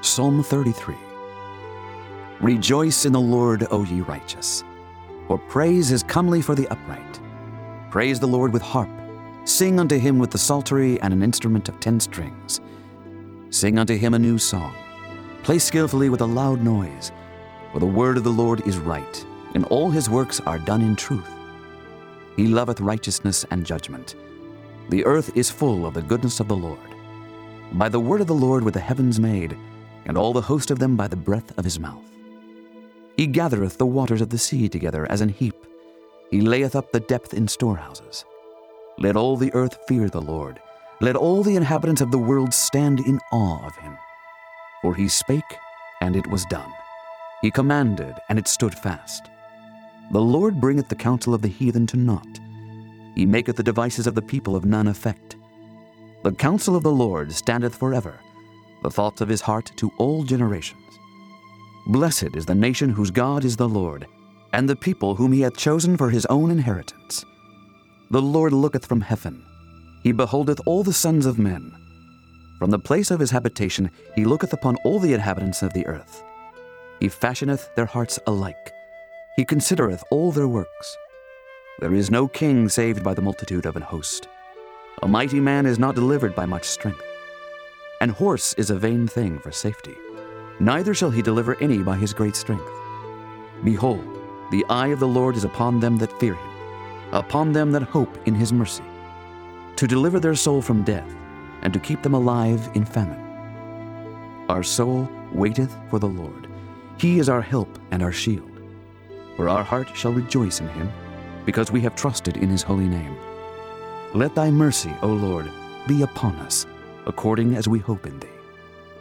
Psalm 33. Rejoice in the Lord, O ye righteous, for praise is comely for the upright. Praise the Lord with harp. Sing unto him with the psaltery and an instrument of 10 strings. Sing unto him a new song. Play skillfully with a loud noise. For the word of the Lord is right, and all his works are done in truth. He loveth righteousness and judgment. The earth is full of the goodness of the Lord. By the word of the Lord were the heavens made, and all the host of them by the breath of his mouth. He gathereth the waters of the sea together as an heap. He layeth up the depth in storehouses. Let all the earth fear the Lord. Let all the inhabitants of the world stand in awe of him. For he spake, and it was done. He commanded, and it stood fast. The Lord bringeth the counsel of the heathen to naught. He maketh the devices of the people of none effect. The counsel of the Lord standeth forever, the thoughts of his heart to all generations. Blessed is the nation whose God is the Lord, and the people whom he hath chosen for his own inheritance. The Lord looketh from heaven. He beholdeth all the sons of men. From the place of his habitation he looketh upon all the inhabitants of the earth. He fashioneth their hearts alike. He considereth all their works. There is no king saved by the multitude of an host. A mighty man is not delivered by much strength. An horse is a vain thing for safety. Neither shall he deliver any by his great strength. Behold, the eye of the Lord is upon them that fear him, upon them that hope in his mercy, to deliver their soul from death, and to keep them alive in famine. Our soul waiteth for the Lord. He is our help and our shield. For our heart shall rejoice in him, because we have trusted in his holy name. Let thy mercy, O Lord, be upon us, according as we hope in thee.